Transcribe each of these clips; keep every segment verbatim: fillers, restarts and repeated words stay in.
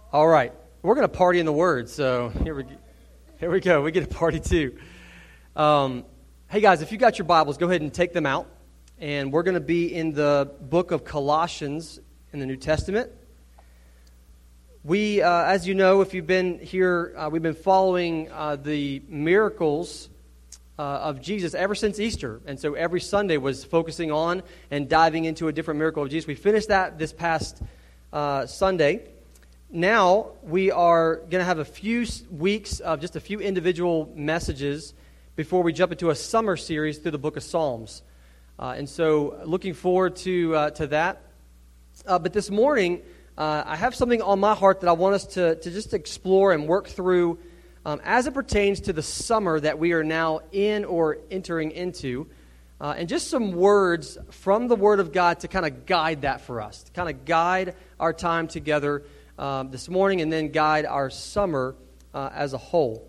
All right, we're going to party in the Word, so here we here we go. We get a party too. Um, hey guys, if you got your Bibles, go ahead and take them out, and we're going to be in the book of Colossians in the New Testament. We, uh, as you know, if you've been here, uh, we've been following uh, the miracles uh, of Jesus ever since Easter, and so every Sunday was focusing on and diving into a different miracle of Jesus. We finished that this past uh, Sunday. Now, we are going to have a few weeks of just a few individual messages before we jump into a summer series through the book of Psalms. Uh, and so, looking forward to uh, to that. Uh, but this morning, uh, I have something on my heart that I want us to, to just explore and work through um, as it pertains to the summer that we are now in or entering into. Uh, and just some words from the Word of God to kind of guide that for us, to kind of guide our time together Um, this morning, and then guide our summer uh, as a whole.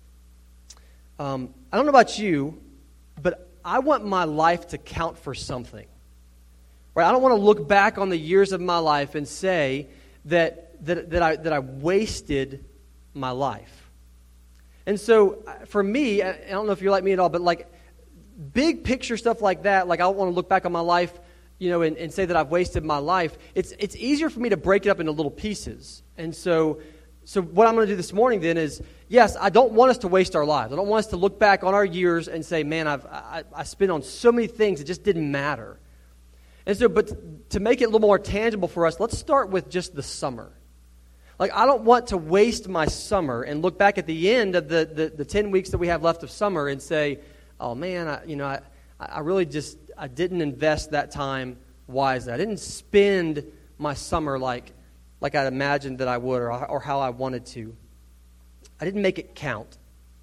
Um, I don't know about you, but I want my life to count for something. Right? I don't want to look back on the years of my life and say that that that I that I wasted my life. And so, for me, I don't know if you're like me at all, but like big picture stuff like that, like I don't want to look back on my life, you know, and, and say that I've wasted my life. It's it's easier for me to break it up into little pieces. And so so what I'm going to do this morning then is, yes, I don't want us to waste our lives. I don't want us to look back on our years and say, man, I've I, I spent on so many things that just didn't matter. And so, but to make it a little more tangible for us, let's start with just the summer. Like, I don't want to waste my summer and look back at the end of the, the, the ten weeks that we have left of summer and say, oh man, I, you know, I, I really just, I didn't invest that time wisely. I didn't spend my summer like like I'd imagined that I would, or, or how I wanted to. I didn't make it count.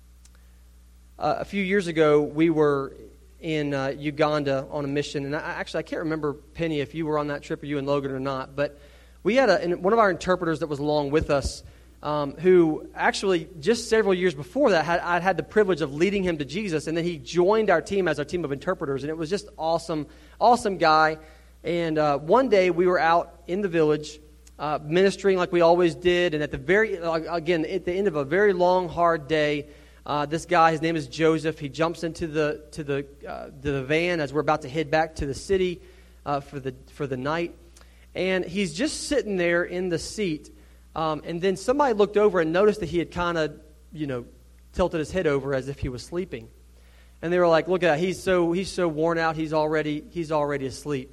Uh, a few years ago, we were in uh, Uganda on a mission, and I, actually I can't remember, Penny, if you were on that trip, or you and Logan or not, but we had a, one of our interpreters that was along with us, um, who actually just several years before that, had, I'd had the privilege of leading him to Jesus, and then he joined our team as our team of interpreters, and it was just awesome, awesome guy. And uh, one day we were out in the village uh, ministering like we always did, and at the very, again, at the end of a very long, hard day, uh, this guy, his name is Joseph, he jumps into the to the uh, the van as we're about to head back to the city uh, for the for the night, and he's just sitting there in the seat, um, and then somebody looked over and noticed that he had kind of, you know, tilted his head over as if he was sleeping, and they were like, "Look at that! He's so he's so worn out. He's already he's already asleep."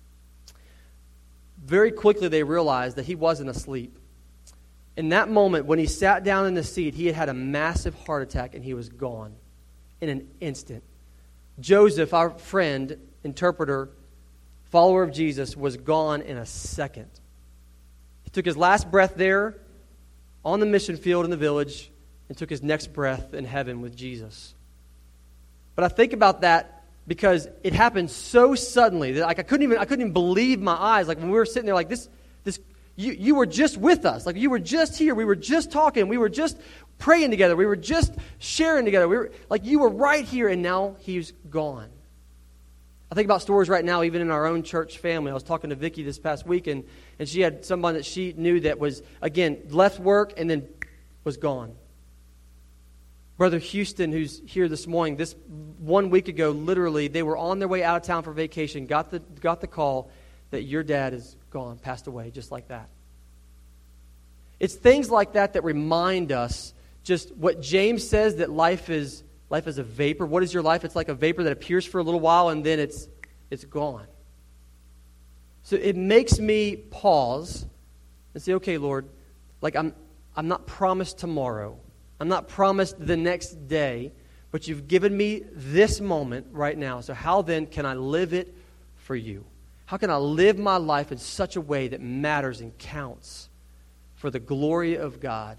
Very quickly, they realized that he wasn't asleep. In that moment, when he sat down in the seat, he had had a massive heart attack, and he was gone in an instant. Joseph, our friend, interpreter, follower of Jesus, was gone in a second. He took his last breath there on the mission field in the village and took his next breath in heaven with Jesus. But I think about that because it happened so suddenly that like I couldn't even I couldn't even believe my eyes. Like when we were sitting there, like this, this you you were just with us. Like you were just here. We were just talking. We were just praying together. We were just sharing together. We were like you were right here, and now he's gone. I think about stories right now, even in our own church family. I was talking to Vicky this past week, and, and she had someone that she knew that was again left work and then was gone. Brother Houston, who's here this morning, this one week ago, literally, they were on their way out of town for vacation, got the got the call that your dad is gone, passed away, just like that. It's things like that that remind us just what James says, that life is life is a vapor. What is your life? It's like a vapor that appears for a little while and then it's it's gone. So it makes me pause and say, okay, Lord, like I'm I'm not promised tomorrow. I'm not promised the next day, but you've given me this moment right now. So how then can I live it for you? How can I live my life in such a way that matters and counts for the glory of God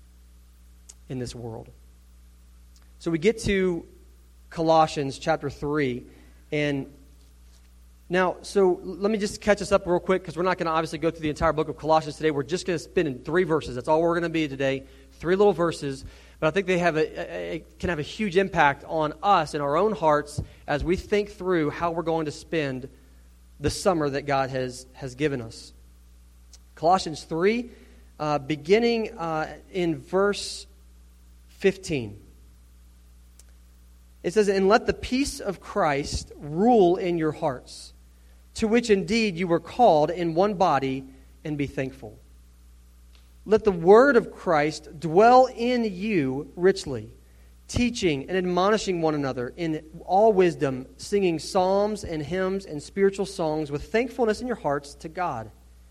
in this world? So we get to Colossians chapter three, and now, so let me just catch us up real quick, because we're not going to obviously go through the entire book of Colossians today. We're just going to spend in three verses. That's all we're going to be today. Three little verses. But I think they have a, a, a can have a huge impact on us in our own hearts as we think through how we're going to spend the summer that God has, has given us. Colossians three, uh, beginning uh, in verse fifteen. It says, "And let the peace of Christ rule in your hearts, to which indeed you were called in one body, and be thankful. Let the word of Christ dwell in you richly, teaching and admonishing one another in all wisdom, singing psalms and hymns and spiritual songs with thankfulness in your hearts to God.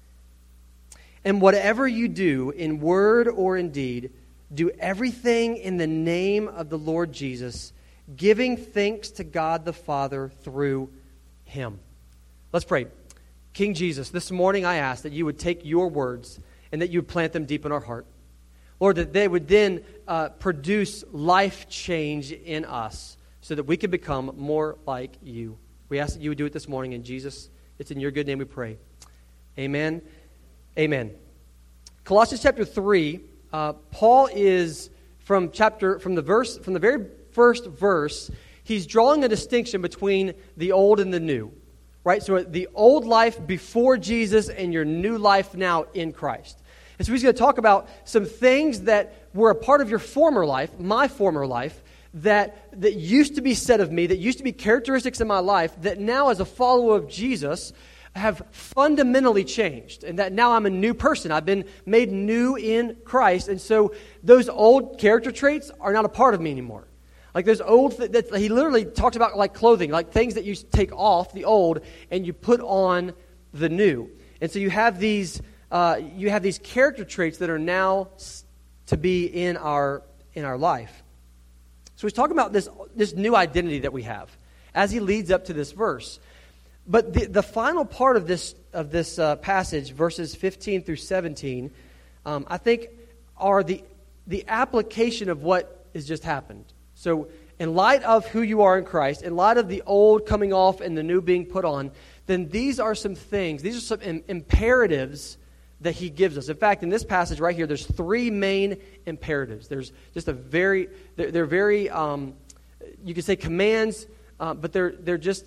And whatever you do in word or in deed, do everything in the name of the Lord Jesus, giving thanks to God the Father through Him." Let's pray. King Jesus, this morning I ask that you would take your words and that you would plant them deep in our heart. Lord, that they would then uh, produce life change in us so that we could become more like you. We ask that you would do it this morning. In Jesus, it's in your good name we pray. Amen. Amen. Colossians chapter three, uh, Paul is from chapter from the verse from the very first verse, he's drawing a distinction between the old and the new. Right? So the old life before Jesus and your new life now in Christ. And so he's going to talk about some things that were a part of your former life, my former life, that, that used to be said of me, that used to be characteristics in my life, that now as a follower of Jesus have fundamentally changed. And that now I'm a new person. I've been made new in Christ. And so those old character traits are not a part of me anymore. Like those old, th- that he literally talks about like clothing, like things that you take off the old and you put on the new. And so you have these, uh, you have these character traits that are now to be in our in our life. So he's talking about this this new identity that we have as he leads up to this verse. But the the final part of this of this uh, passage, verses fifteen through seventeen, um, I think are the the application of what has just happened. So in light of who you are in Christ, in light of the old coming off and the new being put on, then these are some things, these are some im- imperatives that he gives us. In fact, in this passage right here, there's three main imperatives. There's just a very, they're, they're very, um, you could say commands, uh, but they're they're just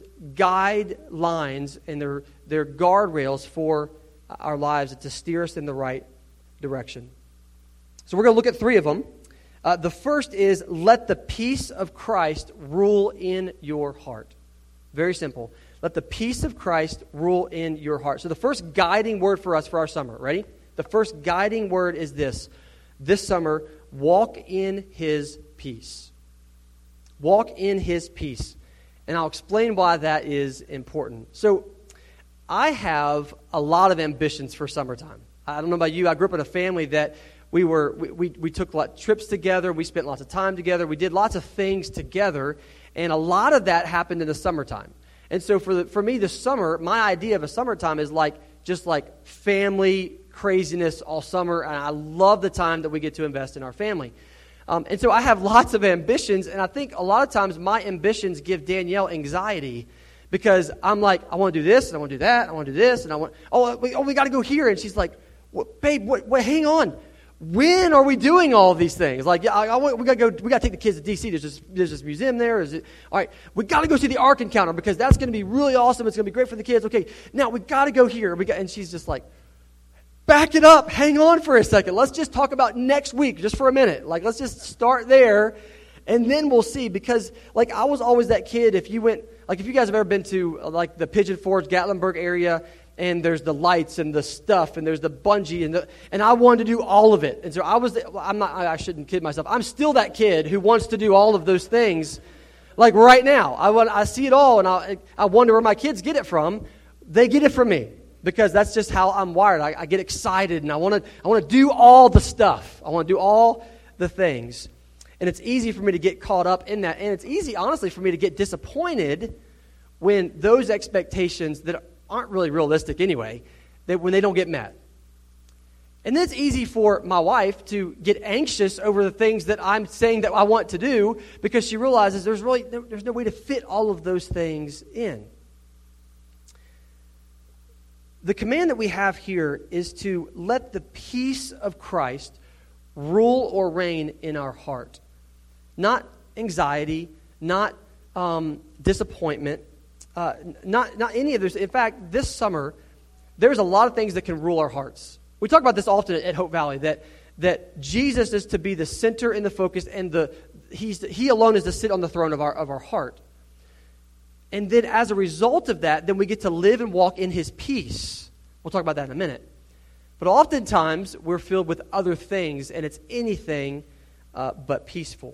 guidelines and they're, they're guardrails for our lives to steer us in the right direction. So we're going to look at three of them. Uh, the first is, let the peace of Christ rule in your heart. Very simple. Let the peace of Christ rule in your heart. So the first guiding word for us for our summer, ready? The first guiding word is this. This summer, walk in His peace. Walk in His peace. And I'll explain why that is important. So I have a lot of ambitions for summertime. I don't know about you. I grew up in a family that We were we, we, we took lot, trips together. We spent lots of time together. We did lots of things together, and a lot of that happened in the summertime. And so for the, for me, this summer, my idea of a summertime is like just like family craziness all summer, and I love the time that we get to invest in our family. Um, and so I have lots of ambitions, and I think a lot of times my ambitions give Danielle anxiety because I'm like, I want to do this, and I want to do that, I want to do this, and I want oh we, oh we got to go here, and she's like, what, babe, wait, wait, hang on. When are we doing all of these things? Like, yeah, I, I, we gotta go. We gotta take the kids to D C. There's this, there's this museum there. Is it, all right, we gotta go see the Ark Encounter because that's gonna be really awesome. It's gonna be great for the kids. Okay, now we gotta go here. We got, and she's just like, back it up. Hang on for a second. Let's just talk about next week, just for a minute. Like, let's just start there, and then we'll see. Because, like, I was always that kid. If you went, like, if you guys have ever been to uh, like the Pigeon Forge, Gatlinburg area. And there's the lights and the stuff, and there's the bungee, and the, and I wanted to do all of it. And so I was, the, I'm not, I shouldn't kid myself. I'm still that kid who wants to do all of those things, like right now. I want, I see it all, and I, I wonder where my kids get it from. They get it from me because that's just how I'm wired. I, I get excited, and I want to, I want to do all the stuff. I want to do all the things, and it's easy for me to get caught up in that, and it's easy, honestly, for me to get disappointed when those expectations that aren't really realistic anyway, that when they don't get met. And then it's easy for my wife to get anxious over the things that I'm saying that I want to do because she realizes there's really there's no way to fit all of those things in. The command that we have here is to let the peace of Christ rule or reign in our heart. Not anxiety, not um, disappointment, Uh, not not any of this. In fact, this summer, there's a lot of things that can rule our hearts. We talk about this often at Hope Valley, that that Jesus is to be the center and the focus, and the he's he alone is to sit on the throne of our of our heart. And then as a result of that, then we get to live and walk in his peace. We'll talk about that in a minute. But oftentimes, we're filled with other things, and it's anything uh, but peaceful.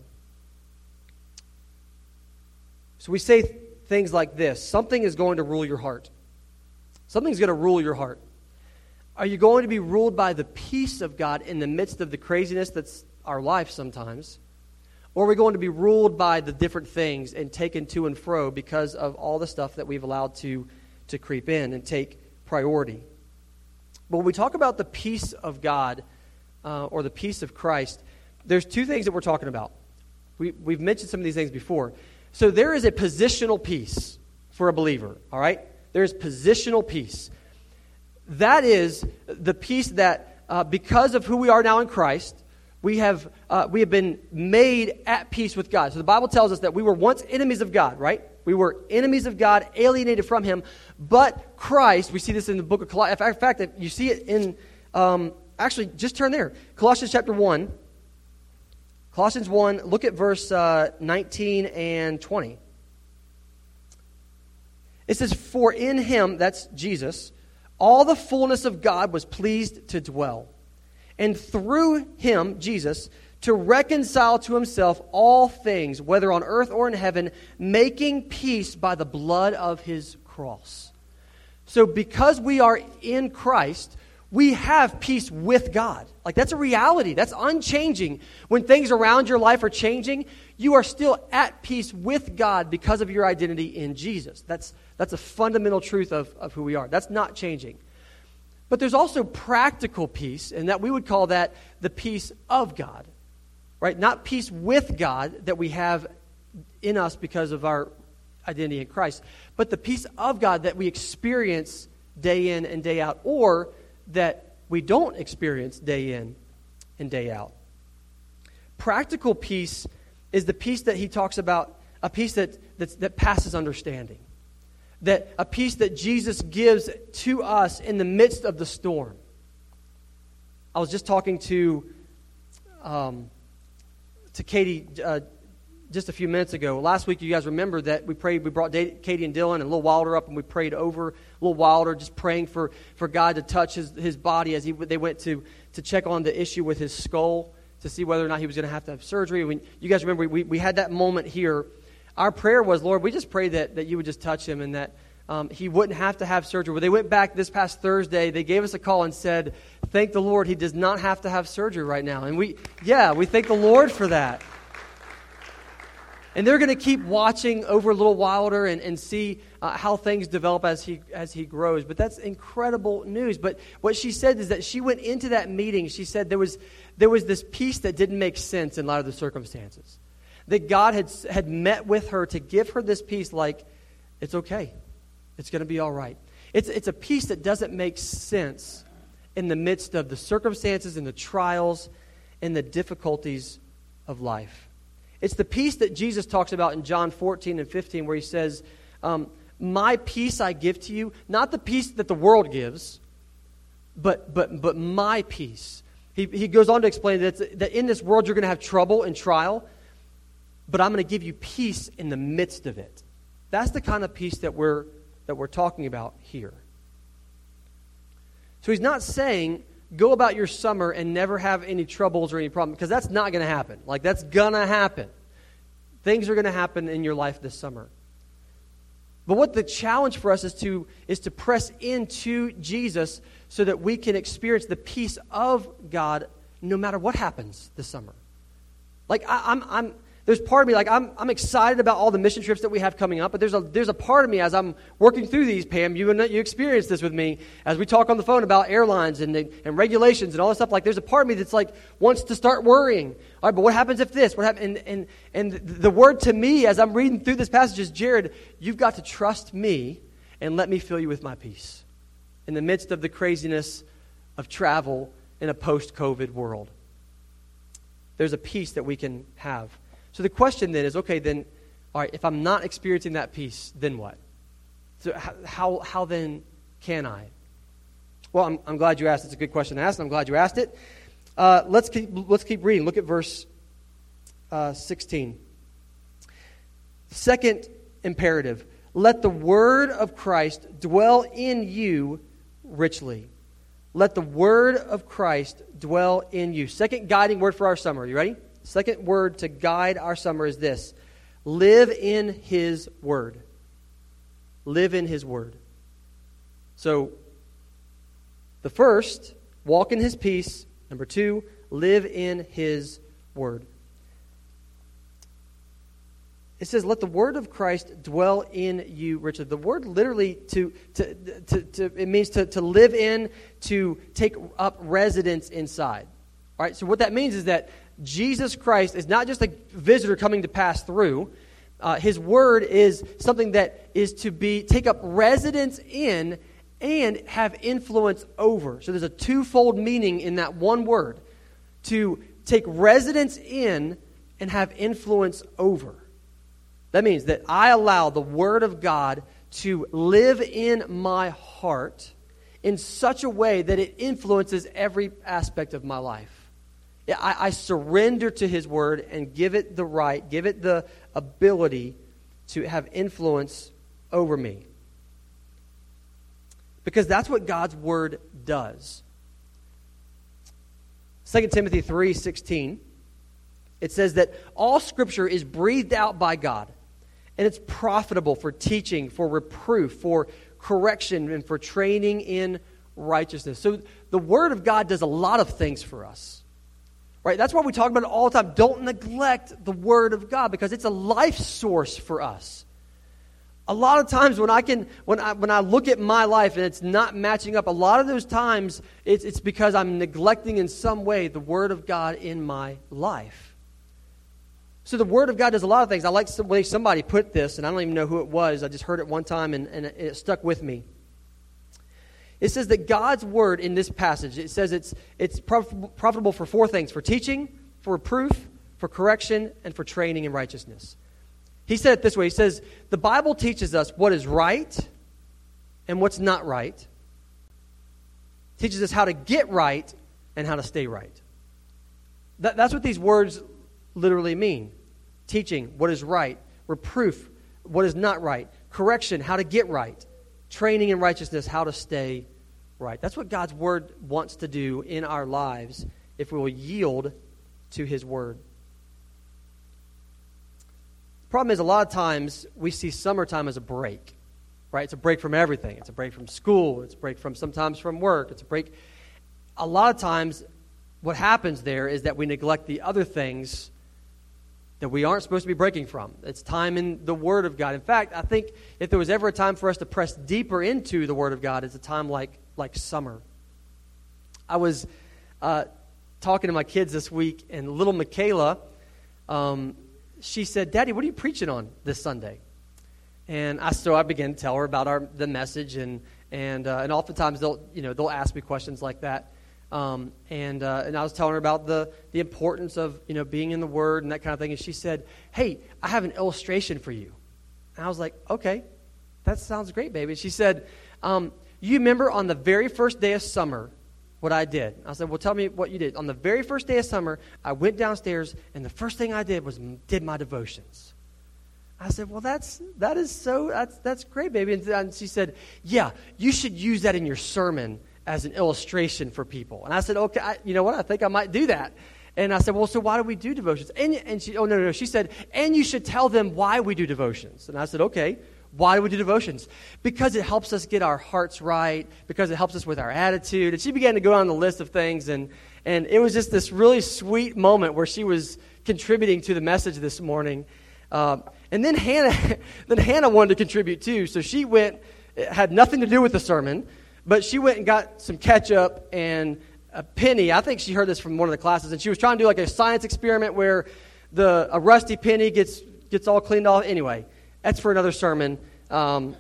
So we say th- things like this: something is going to rule your heart. Something's going to rule your heart. Are you going to be ruled by the peace of God in the midst of the craziness that's our life sometimes? Or are we going to be ruled by the different things and taken to and fro because of all the stuff that we've allowed to, to creep in and take priority? But when we talk about the peace of God uh, or the peace of Christ, there's two things that we're talking about. We, we've mentioned some of these things before. So there is a positional peace for a believer, all right? There's positional peace. That is the peace that uh, because of who we are now in Christ, we have uh, we have been made at peace with God. So the Bible tells us that we were once enemies of God, right? We were enemies of God, alienated from him. But Christ, we see this in the book of Colossians. In fact, you see it in, um, actually, just turn there. Colossians chapter one. Colossians one, look at verse uh, nineteen and twenty. It says, "For in him," that's Jesus, "all the fullness of God was pleased to dwell. And through him," Jesus, "to reconcile to himself all things, whether on earth or in heaven, making peace by the blood of his cross." So because we are in Christ, we have peace with God. Like, that's a reality. That's unchanging. When things around your life are changing, you are still at peace with God because of your identity in Jesus. That's that's a fundamental truth of, of who we are. That's not changing. But there's also practical peace, and that we would call that the peace of God, right? Not peace with God that we have in us because of our identity in Christ, but the peace of God that we experience day in and day out, or that we don't experience day in and day out. Practical peace is the peace that he talks about, a peace that that's, that passes understanding. That a peace that Jesus gives to us in the midst of the storm. I was just talking to um, to Katie uh, just a few minutes ago. Last week, you guys remember that we prayed. We brought Katie and Dylan and Lil Wilder up, and we prayed over Lil Wilder, just praying for, for God to touch his, his body as he they went to to check on the issue with his skull to see whether or not he was going to have to have surgery. When you guys remember, we we had that moment here. Our prayer was, Lord, we just pray that, that you would just touch him and that um, he wouldn't have to have surgery. When they went back this past Thursday, they gave us a call and said, thank the Lord, he does not have to have surgery right now. And we, yeah, we thank the Lord for that. And they're going to keep watching over Little Wilder and, and see uh, how things develop as he as he grows. But that's incredible news. But what she said is that she went into that meeting, she said there was there was this peace that didn't make sense in light of the circumstances. That God had had met with her to give her this peace, like, it's okay. It's going to be all right. It's, it's a peace that doesn't make sense in the midst of the circumstances and the trials and the difficulties of life. It's the peace that Jesus talks about in John fourteen and fifteen, where he says, um, my peace I give to you, not the peace that the world gives, but but but my peace. He, he goes on to explain that, that in this world you're going to have trouble and trial, but I'm going to give you peace in the midst of it. That's the kind of peace that we're that we're talking about here. So he's not saying go about your summer and never have any troubles or any problems, because that's not going to happen. Like, that's going to happen. Things are going to happen in your life this summer. But what the challenge for us is to is to press into Jesus so that we can experience the peace of God no matter what happens this summer. Like, I, I'm I'm there's part of me, like, I'm I'm excited about all the mission trips that we have coming up, but there's a there's a part of me as I'm working through these, Pam, you you experienced this with me, as we talk on the phone about airlines and and regulations and all this stuff. Like, there's a part of me that's like wants to start worrying. All right, but what happens if this? What happens? And and and the word to me as I'm reading through this passage is, Jared, you've got to trust me and let me fill you with my peace in the midst of the craziness of travel in a post-COVID world. There's a peace that we can have. So the question then is, okay, then, all right, if I'm not experiencing that peace, then what? So how how then can I? Well, I'm, I'm glad you asked. It's a good question to ask, and I'm glad you asked it. Uh, let's keep, let's keep reading. Look at verse uh, sixteen. Second imperative, let the word of Christ dwell in you richly. Let the word of Christ dwell in you. Second guiding word for our summer. Are you ready? Second word to guide our summer is this. Live in His word. Live in His word. So, the first, walk in His peace. Number two, live in His word. It says, let the word of Christ dwell in you richly. The word literally, to, to, to, to it means to, to live in, to take up residence inside. All right, so what that means is that Jesus Christ is not just a visitor coming to pass through. Uh, his word is something that is to be take up residence in and have influence over. So there's a twofold meaning in that one word. To take residence in and have influence over. That means that I allow the Word of God to live in my heart in such a way that it influences every aspect of my life. I, I surrender to His Word and give it the right, give it the ability to have influence over me. Because that's what God's Word does. Second Timothy three sixteen, it says that all Scripture is breathed out by God. And it's profitable for teaching, for reproof, for correction, and for training in righteousness. So the Word of God does a lot of things for us. Right? That's why we talk about it all the time. Don't neglect the Word of God because it's a life source for us. A lot of times when I can, when I when I look at my life and it's not matching up, a lot of those times it's it's because I'm neglecting in some way the Word of God in my life. So the Word of God does a lot of things. I like the way somebody put this, and I don't even know who it was. I just heard it one time, and, and it stuck with me. It says that God's Word in this passage, it says it's it's profitable for four things: for teaching, for reproof, for correction, and for training in righteousness. He said it this way. He says, the Bible teaches us what is right and what's not right. It teaches us how to get right and how to stay right. That, that's what these words literally mean. Teaching, what is right. Reproof, what is not right. Correction, how to get right. Training in righteousness, how to stay right. That's what God's Word wants to do in our lives if we will yield to His Word. The problem is a lot of times we see summertime as a break. Right? It's a break from everything. It's a break from school. It's a break from sometimes from work. It's a break. A lot of times what happens there is that we neglect the other things that we aren't supposed to be breaking from. It's time in the Word of God. In fact, I think if there was ever a time for us to press deeper into the Word of God, it's a time like like summer. I was uh, talking to my kids this week, and little Michaela, um, she said, "Daddy, what are you preaching on this Sunday?" And I so I began to tell her about our the message, and and uh, and oftentimes they'll you know they'll ask me questions like that. Um, and uh, and I was telling her about the, the importance of you know being in the Word and that kind of thing. And she said, "Hey, I have an illustration for you." And I was like, "Okay, that sounds great, baby." She said, um, "You remember on the very first day of summer what I did?" I said, "Well, tell me what you did." "On the very first day of summer, I went downstairs, and the first thing I did was did my devotions." I said, "Well, that's that is so that's that's great, baby." And, and she said, "Yeah, you should use that in your sermon as an illustration for people." And I said, "Okay, I, you know what? I think I might do that." And I said, "Well, so why do we do devotions?" And and she, oh no, no, no. She said, "And you should tell them why we do devotions." And I said, "Okay, why do we do devotions?" "Because it helps us get our hearts right. Because it helps us with our attitude." And she began to go on the list of things, and and it was just this really sweet moment where she was contributing to the message this morning. Uh, and then Hannah, then Hannah wanted to contribute too. So she went. It had nothing to do with the sermon. But she went and got some ketchup and a penny. I think she heard this from one of the classes, and she was trying to do like a science experiment where the a rusty penny gets gets all cleaned off. Anyway, that's for another sermon. Um,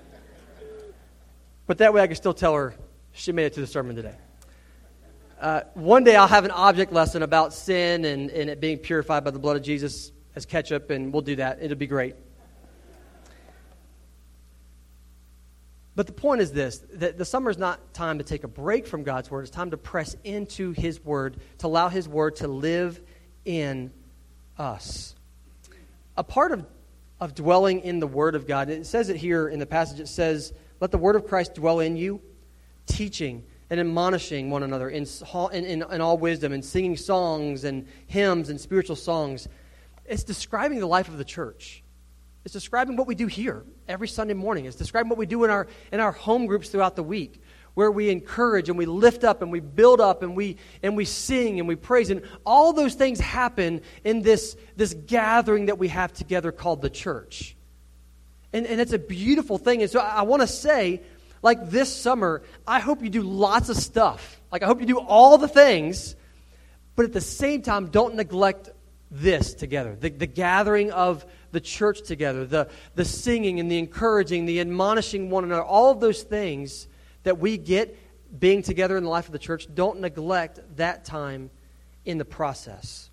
but that way I can still tell her she made it to the sermon today. Uh, one day I'll have an object lesson about sin and, and it being purified by the blood of Jesus as ketchup, and we'll do that. It'll be great. But the point is this, that the summer is not time to take a break from God's Word. It's time to press into His Word, to allow His Word to live in us. A part of, of dwelling in the Word of God, it says it here in the passage, it says, let the Word of Christ dwell in you, teaching and admonishing one another in, in, in, in all wisdom, and singing songs and hymns and spiritual songs. It's describing the life of the church. It's describing what we do here every Sunday morning. It's describing what we do in our in our home groups throughout the week, where we encourage and we lift up and we build up and we and we sing and we praise. And all those things happen in this, this gathering that we have together called the church. And, and it's a beautiful thing. And so I, I want to say, like this summer, I hope you do lots of stuff. Like I hope you do all the things, but at the same time, don't neglect this together. The, the gathering of the church together, the, the singing and the encouraging, the admonishing one another, all of those things that we get being together in the life of the church, don't neglect that time in the process.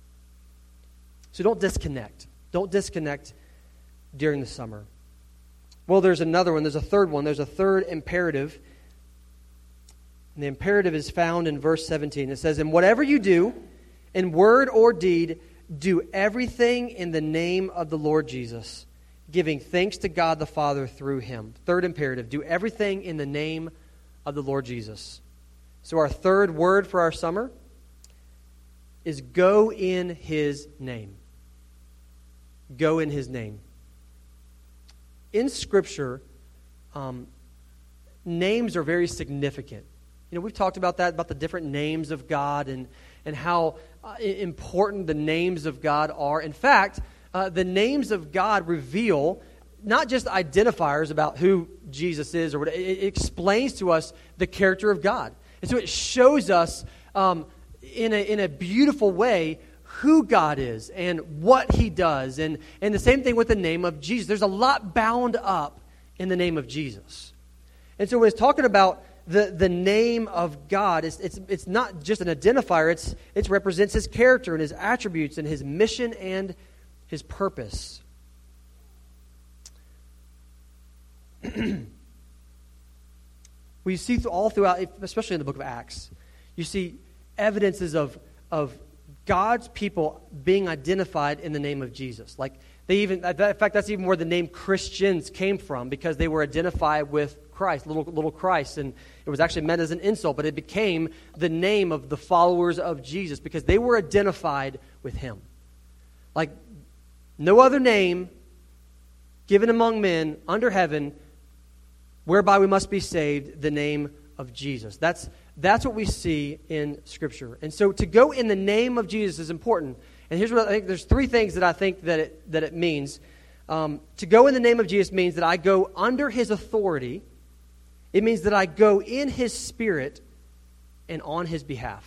So don't disconnect. Don't disconnect during the summer. Well, there's another one. There's a third one. There's a third imperative. And the imperative is found in verse seventeen. It says, "And whatever you do, in word or deed, do everything in the name of the Lord Jesus, giving thanks to God the Father through Him." Third imperative, do everything in the name of the Lord Jesus. So our third word for our summer is go in His name. Go in His name. In Scripture, um, names are very significant. You know, we've talked about that, about the different names of God and, and how uh, important the names of God are. In fact, uh, the names of God reveal not just identifiers about who Jesus is, or what, it, it explains to us the character of God. And so it shows us um, in a, in a beautiful way who God is and what He does. And, and the same thing with the name of Jesus. There's a lot bound up in the name of Jesus. And so when it's talking about the, the name of God, it's, it's, it's not just an identifier. It's, it represents His character and His attributes and His mission and His purpose. We see all throughout, especially in the book of Acts, you see evidences of, of God's people being identified in the name of Jesus. Like they even, in fact, that's even where the name Christians came from, because they were identified with Christ, little little Christ, and it was actually meant as an insult, but it became the name of the followers of Jesus because they were identified with Him. Like no other name given among men under heaven whereby we must be saved, the name of Jesus. That's that's what we see in Scripture. And so to go in the name of Jesus is important. And here's what I think. There's three things that I think that it, that it means. Um, to go in the name of Jesus means that I go under His authority. It means that I go in His Spirit and on His behalf.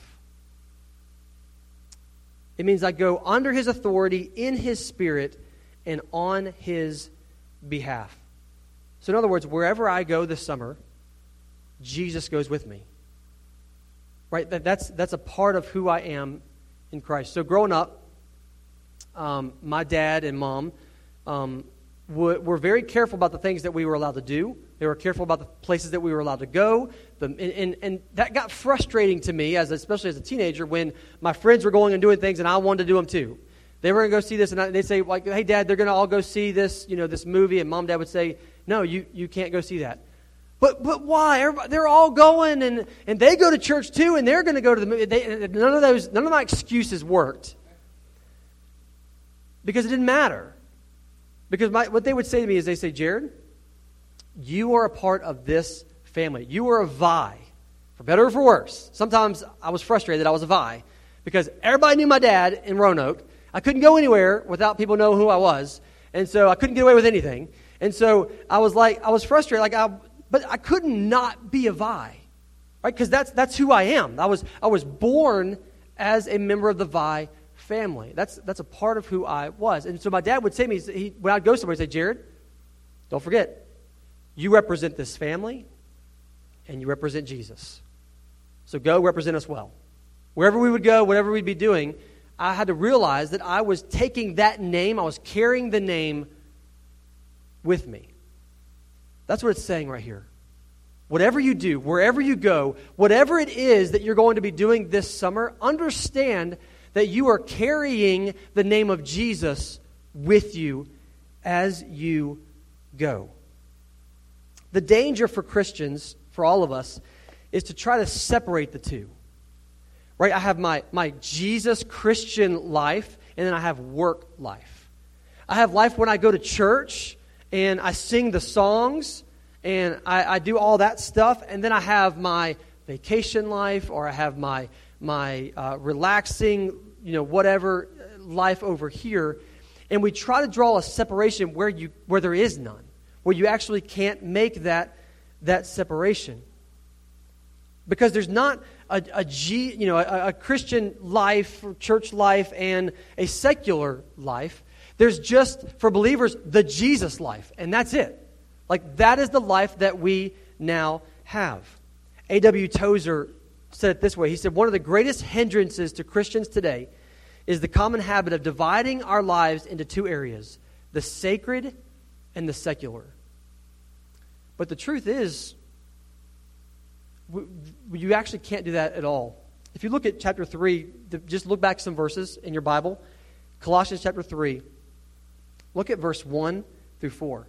It means I go under His authority, in His Spirit, and on His behalf. So in other words, wherever I go this summer, Jesus goes with me. Right? That, that's, that's a part of who I am in Christ. So growing up, um, my dad and mom um, w- were very careful about the things that we were allowed to do. They were careful about the places that we were allowed to go. The, and, and, and that got frustrating to me, as especially as a teenager, when my friends were going and doing things and I wanted to do them too. They were going to go see this, and I, they'd say, like, "Hey, Dad, they're going to all go see this, you know, this movie." And Mom and Dad would say, "No, you, you can't go see that." But but why? Everybody, they're all going, and, and they go to church too, and they're going to go to the movie. They, none of those, none of my excuses worked because it didn't matter. Because my, what they would say to me is, they say, "Jared, you are a part of this family. You are a Vi, for better or for worse." Sometimes I was frustrated that I was a Vi because everybody knew my dad in Roanoke. I couldn't go anywhere without people knowing who I was, and so I couldn't get away with anything. And so I was like, I was frustrated, like I. But I couldn't not be a Vi, right? Because that's that's who I am. I was I was born as a member of the Vi family. That's that's a part of who I was. And so my dad would say to me, he, when I'd go somewhere, he'd say, "Jared, don't forget, you represent this family, and you represent Jesus. So go represent us well." Wherever we would go, whatever we'd be doing, I had to realize that I was taking that name, I was carrying the name with me. That's what it's saying right here. Whatever you do, wherever you go, whatever it is that you're going to be doing this summer, understand that you are carrying the name of Jesus with you as you go. The danger for Christians, for all of us, is to try to separate the two. Right? I have my, my Jesus Christian life, and then I have work life. I have life when I go to church, and I sing the songs, and I, I do all that stuff, and then I have my vacation life, or I have my my uh, relaxing, you know, whatever life over here, and we try to draw a separation where you where there is none, where you actually can't make that that separation, because there's not a, a G, you know, a, a Christian life, church life, and a secular life. There's just, for believers, the Jesus life, and that's it. Like, that is the life that we now have. A W Tozer said it this way. He said, one of the greatest hindrances to Christians today is the common habit of dividing our lives into two areas, the sacred and the secular. But the truth is, you actually can't do that at all. If you look at chapter three, just look back some verses in your Bible. Colossians chapter three, look at verse one through four.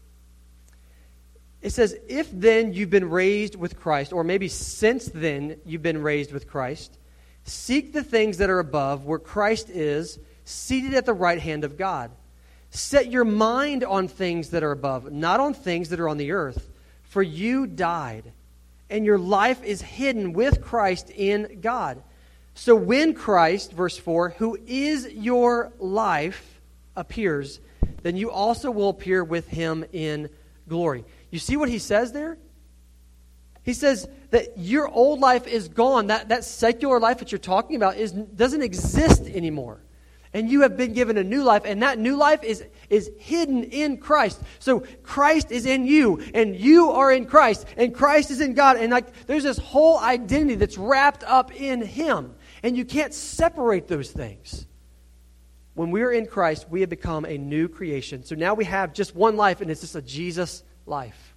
It says, if then you've been raised with Christ, or maybe since then you've been raised with Christ, seek the things that are above, where Christ is, seated at the right hand of God. Set your mind on things that are above, not on things that are on the earth. For you died, and your life is hidden with Christ in God. So when Christ, verse four, who is your life, appears, then you also will appear with him in glory. You see what he says there? He says that your old life is gone. That, that secular life that you're talking about is doesn't exist anymore. And you have been given a new life, and that new life is, is hidden in Christ. So Christ is in you, and you are in Christ, and Christ is in God. And like there's this whole identity that's wrapped up in him. And you can't separate those things. When we're in Christ, we have become a new creation. So now we have just one life, and it's just a Jesus life.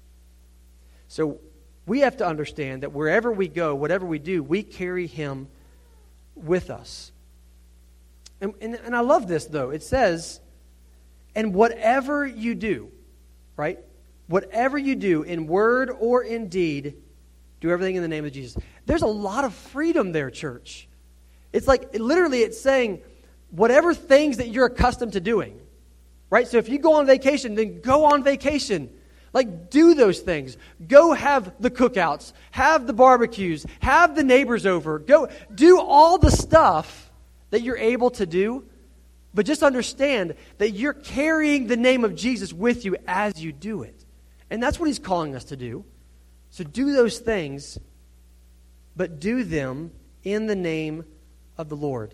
So we have to understand that wherever we go, whatever we do, we carry him with us. And, and, and I love this, though. It says, and whatever you do, right? Whatever you do in word or in deed, do everything in the name of Jesus. There's a lot of freedom there, church. It's like, literally, it's saying, whatever things that you're accustomed to doing, right? So if you go on vacation, then go on vacation. Like, do those things. Go have the cookouts, have the barbecues, have the neighbors over. Go do all the stuff that you're able to do, but just understand that you're carrying the name of Jesus with you as you do it. And that's what he's calling us to do. So do those things, but do them in the name of the Lord.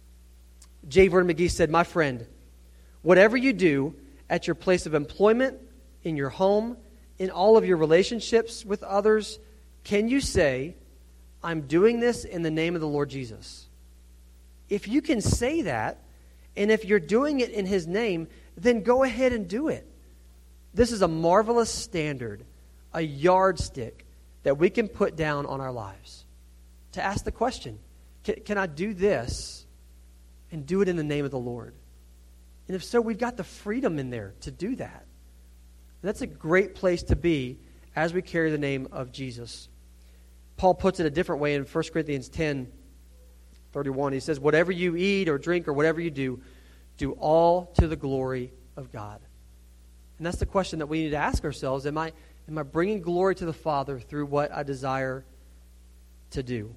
J. Vernon McGee said, my friend, whatever you do at your place of employment, in your home, in all of your relationships with others, can you say, I'm doing this in the name of the Lord Jesus? If you can say that, and if you're doing it in his name, then go ahead and do it. This is a marvelous standard, a yardstick that we can put down on our lives. To ask the question, can, can I do this and do it in the name of the Lord? And if so, we've got the freedom in there to do that. And that's a great place to be as we carry the name of Jesus. Paul puts it a different way in First Corinthians ten thirty-one. He says, whatever you eat or drink or whatever you do, do all to the glory of God. And that's the question that we need to ask ourselves. Am I, am I bringing glory to the Father through what I desire to do?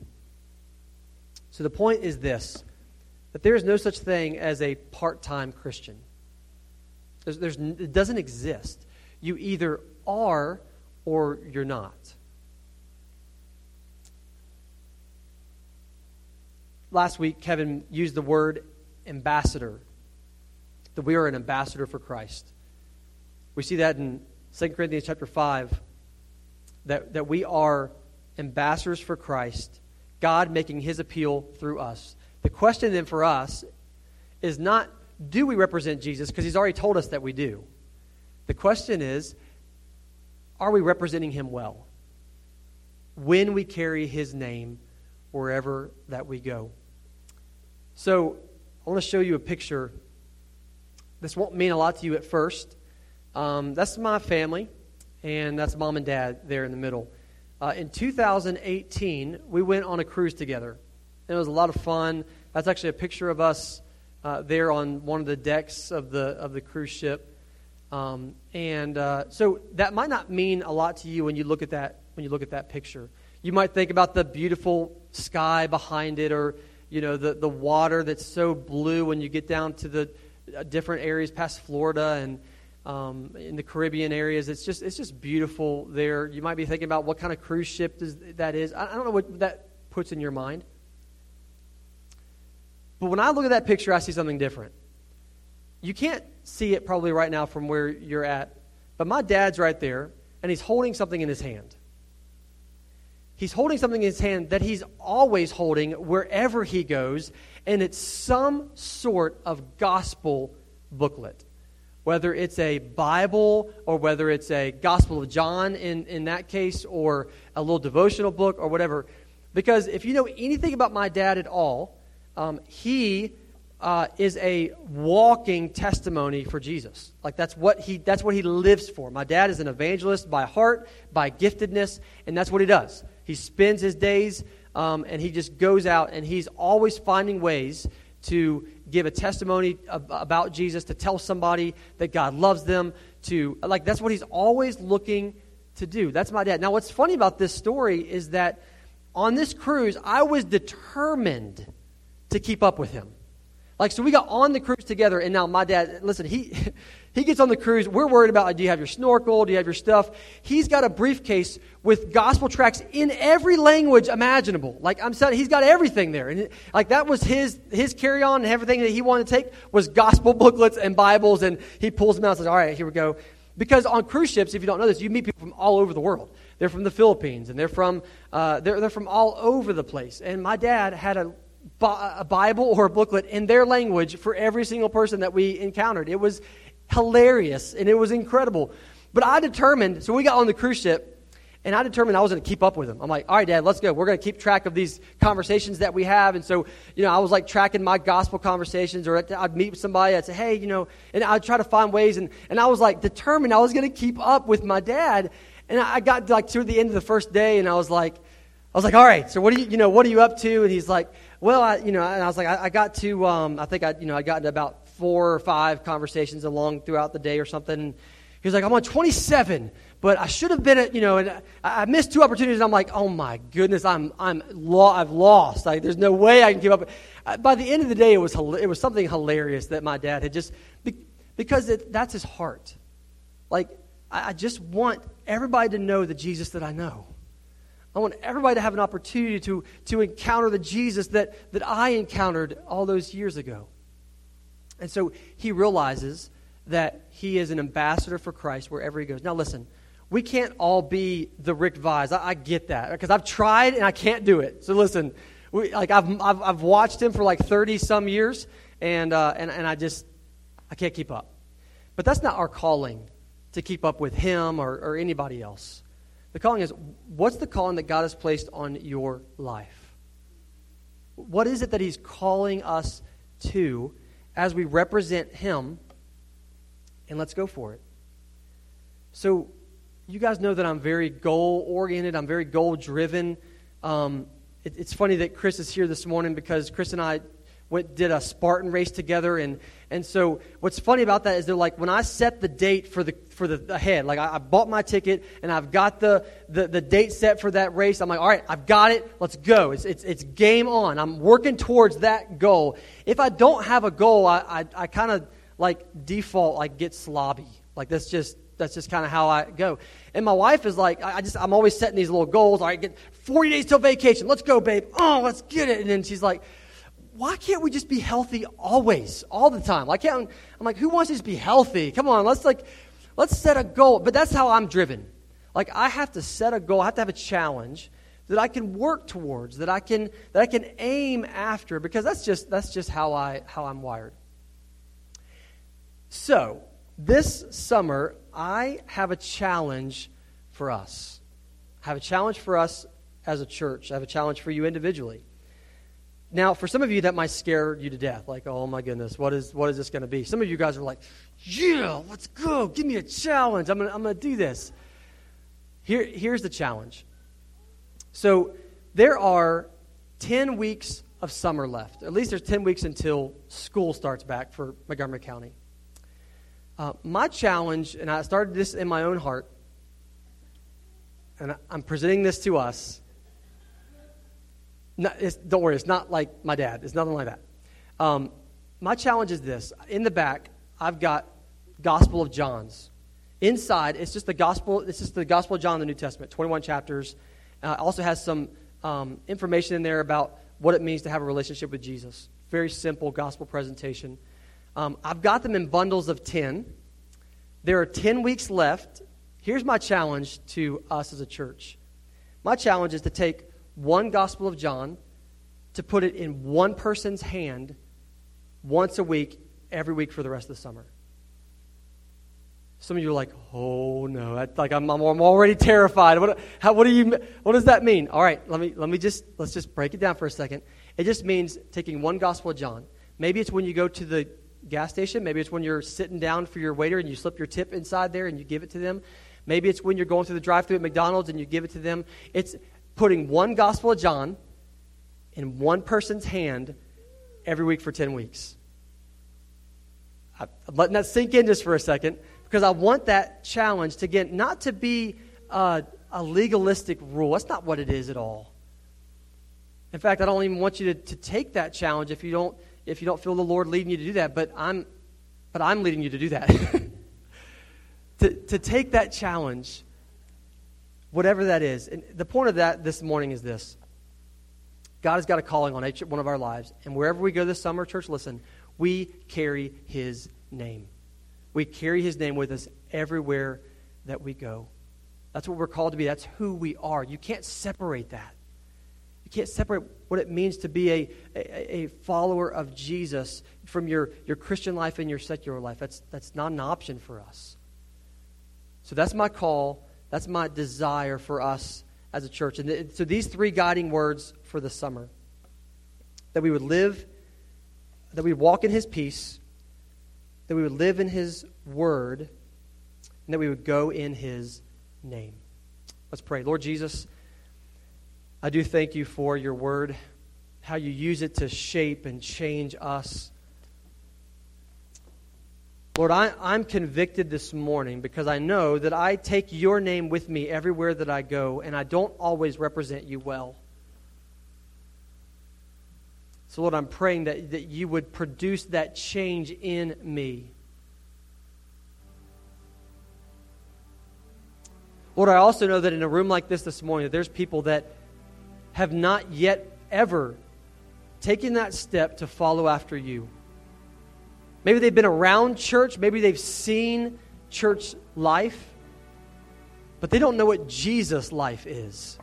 So the point is this, that there is no such thing as a part-time Christian. There's, there's, it doesn't exist. You either are or you're not. Last week, Kevin used the word ambassador, that we are an ambassador for Christ. We see that in Second Corinthians chapter five, that, that we are ambassadors for Christ, God making his appeal through us. The question then for us is not, do we represent Jesus? Because he's already told us that we do. The question is, are we representing him well when we carry his name wherever that we go? So I want to show you a picture. This won't mean a lot to you at first. Um, that's my family, and that's mom and dad there in the middle. Uh, in two thousand eighteen, we went on a cruise together. And it was a lot of fun. That's actually a picture of us uh, there on one of the decks of the of the cruise ship. Um, and uh, so that might not mean a lot to you when you look at that when you look at that picture. You might think about the beautiful sky behind it, or you know the the water that's so blue when you get down to the uh, different areas past Florida and um, in the Caribbean areas. It's just it's just beautiful there. You might be thinking about what kind of cruise ship does, that is. I, I don't know what that puts in your mind. But when I look at that picture, I see something different. You can't see it probably right now from where you're at, but my dad's right there, and he's holding something in his hand. He's holding something in his hand that he's always holding wherever he goes, and it's some sort of gospel booklet. Whether it's a Bible or whether it's a Gospel of John in, in that case, or a little devotional book or whatever. Because if you know anything about my dad at all, um, he uh, is a walking testimony for Jesus. Like that's what he that's what he lives for. My dad is an evangelist by heart, by giftedness, and that's what he does. He spends his days um, and he just goes out and he's always finding ways to give a testimony about Jesus, to tell somebody that God loves them, to like that's what he's always looking to do. That's my dad. Now what's funny about this story is that on this cruise, I was determined to keep up with him. Like, so we got on the cruise together, and now my dad, listen, he he gets on the cruise. We're worried about, like, do you have your snorkel? Do you have your stuff? He's got a briefcase with gospel tracts in every language imaginable. Like, I'm saying, he's got everything there. And, it, like, that was his his carry-on, and everything that he wanted to take was gospel booklets and Bibles, and he pulls them out and says, all right, here we go. Because on cruise ships, if you don't know this, you meet people from all over the world. They're from the Philippines, and they're from uh, they're they're from all over the place. And my dad had a a Bible or a booklet in their language for every single person that we encountered. It was hilarious, and it was incredible. But I determined, so we got on the cruise ship, and I determined I was going to keep up with him. I'm like, all right, Dad, let's go. We're going to keep track of these conversations that we have. And so, you know, I was like tracking my gospel conversations, or I'd meet with somebody, I'd say, hey, you know, and I'd try to find ways. And, and I was like determined I was going to keep up with my dad. And I got like to the end of the first day, and I was like, I was like, all right, so what are you, you know, what are you up to? And he's like, well, I, you know, and I was like, I, I got to, um, I think I, you know, I got to about four or five conversations along throughout the day or something. And he was like, I'm on twenty-seven, but I should have been at, you know, and I, I missed two opportunities. And I'm like, oh my goodness, I'm, I'm, lo- I've lost. Like, there's no way I can keep up. By the end of the day, it was, it was something hilarious that my dad had just, because it, that's his heart. Like, I, I just want everybody to know the Jesus that I know. I want everybody to have an opportunity to, to encounter the Jesus that, that I encountered all those years ago. And so he realizes that he is an ambassador for Christ wherever he goes. Now listen, we can't all be the Rick Vise. I, I get that because I've tried and I can't do it. So listen, we, like I've, I've I've watched him for like thirty some years, and uh, and and I just I can't keep up. But that's not our calling, to keep up with him or, or anybody else. The calling is, what's the calling that God has placed on your life? What is it that he's calling us to as we represent him? And let's go for it. So you guys know that I'm very goal-oriented. I'm very goal-driven. Um, it, it's funny that Chris is here this morning because Chris and I went did a Spartan race together, and and so what's funny about that is they're like, when I set the date for the for the ahead, like I, I bought my ticket and I've got the, the the date set for that race. I'm like, all right, I've got it. Let's go. It's it's it's game on. I'm working towards that goal. If I don't have a goal, I I, I kind of like default like get slobby. Like that's just that's just kind of how I go. And my wife is like, I just I'm always setting these little goals. All right, get forty days till vacation. Let's go, babe. Oh, let's get it. And then she's like, why can't we just be healthy always, all the time? Why can't, I'm like, who wants to just be healthy? Come on, let's like, let's set a goal. But that's how I'm driven. Like, I have to set a goal. I have to have a challenge that I can work towards, that I can that I can aim after, because that's just that's just how I how I'm wired. So this summer, I have a challenge for us. I have a challenge for us as a church. I have a challenge for you individually. Now, for some of you, that might scare you to death. Like, oh my goodness, what is what is this going to be? Some of you guys are like, yeah, let's go. Give me a challenge. I'm going I'm to do this. Here, here's the challenge. So there are ten weeks of summer left. At least there's ten weeks until school starts back for Montgomery County. Uh, my challenge, and I started this in my own heart, and I'm presenting this to us. No, it's, don't worry, it's not like my dad. It's nothing like that. Um, my challenge is this. In the back, I've got Gospel of John's. Inside, it's just the Gospel. It's just the Gospel of John in the New Testament, twenty-one chapters. Uh, it also has some um, information in there about what it means to have a relationship with Jesus. Very simple gospel presentation. Um, I've got them in bundles of ten. There are ten weeks left. Here's my challenge to us as a church. My challenge is to take one Gospel of John, to put it in one person's hand once a week, every week for the rest of the summer. Some of you are like, oh no, I, like I'm, I'm, I'm already terrified. What, how, what do you? What does that mean? All right, let me let me just let's just break it down for a second. It just means taking one Gospel of John. Maybe it's when you go to the gas station. Maybe it's when you're sitting down for your waiter and you slip your tip inside there and you give it to them. Maybe it's when you're going through the drive-thru at McDonald's and you give it to them. It's putting one Gospel of John in one person's hand every week for ten weeks. I'm letting that sink in just for a second because I want that challenge to get, not to be uh, a legalistic rule. That's not what it is at all. In fact, I don't even want you to, to take that challenge if you don't if you don't feel the Lord leading you to do that. But I'm but I'm leading you to do that. to to take that challenge. Whatever that is. And the point of that this morning is this. God has got a calling on each one of our lives. And wherever we go this summer, church, listen, we carry His name. We carry His name with us everywhere that we go. That's what we're called to be. That's who we are. You can't separate that. You can't separate what it means to be a, a, a follower of Jesus from your, your Christian life and your secular life. That's, that's not an option for us. So that's my call. That's my desire for us as a church. And th- so these three guiding words for the summer, that we would live, that we would walk in His peace, that we would live in His word, and that we would go in His name. Let's pray. Lord Jesus, I do thank You for Your word, how You use it to shape and change us. Lord, I, I'm convicted this morning because I know that I take Your name with me everywhere that I go, and I don't always represent You well. So, Lord, I'm praying that, that You would produce that change in me. Lord, I also know that in a room like this this morning, that there's people that have not yet ever taken that step to follow after You. Maybe they've been around church. Maybe they've seen church life. But they don't know what Jesus' life is.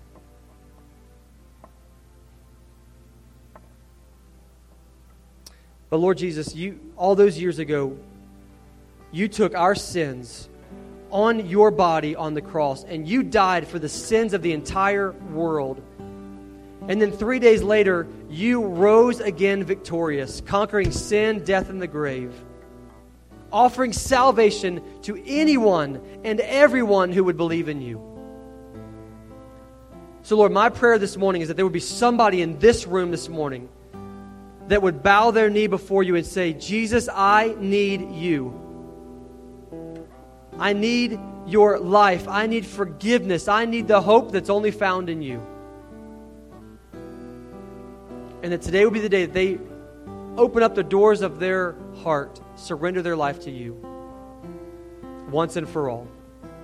But Lord Jesus, You all those years ago, You took our sins on Your body on the cross. And You died for the sins of the entire world. And then three days later, You rose again victorious, conquering sin, death, and the grave, offering salvation to anyone and everyone who would believe in You. So, Lord, my prayer this morning is that there would be somebody in this room this morning that would bow their knee before You and say, Jesus, I need You. I need Your life. I need forgiveness. I need the hope that's only found in You. And that today will be the day that they open up the doors of their heart, surrender their life to You once and for all.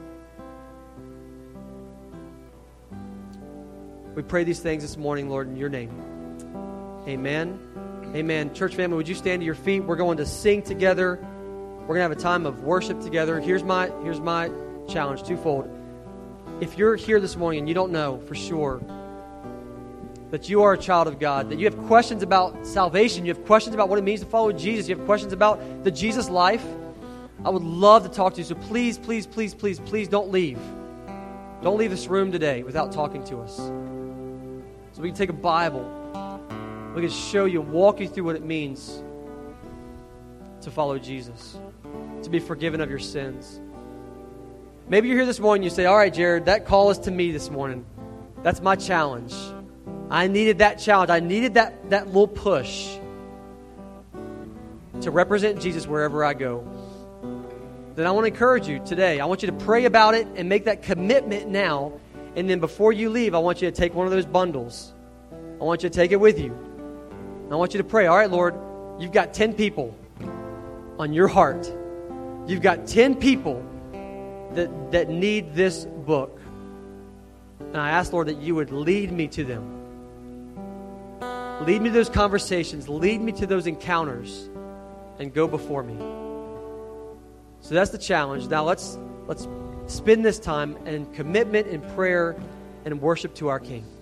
We pray these things this morning, Lord, in Your name. Amen. Amen. Church family, would you stand to your feet? We're going to sing together. We're going to have a time of worship together. Here's my, here's my challenge, twofold. If you're here this morning and you don't know for sure that you are a child of God, that you have questions about salvation, you have questions about what it means to follow Jesus, you have questions about the Jesus life, I would love to talk to you. So please, please, please, please, please don't leave. Don't leave this room today without talking to us. So we can take a Bible. We can show you, walk you through what it means to follow Jesus, to be forgiven of your sins. Maybe you're here this morning, you say, all right, Jared, that call is to me this morning. That's my challenge. I needed that challenge. I needed that, that little push to represent Jesus wherever I go. Then I want to encourage you today. I want you to pray about it and make that commitment now. And then before you leave, I want you to take one of those bundles. I want you to take it with you. I want you to pray, all right, Lord, you've got ten people on your heart. You've got ten people that, that need this book. And I ask, Lord, that you would lead me to them. Lead me to those conversations. Lead me to those encounters. And go before me. So that's the challenge. Now let's let's spend this time in commitment and prayer and worship to our King.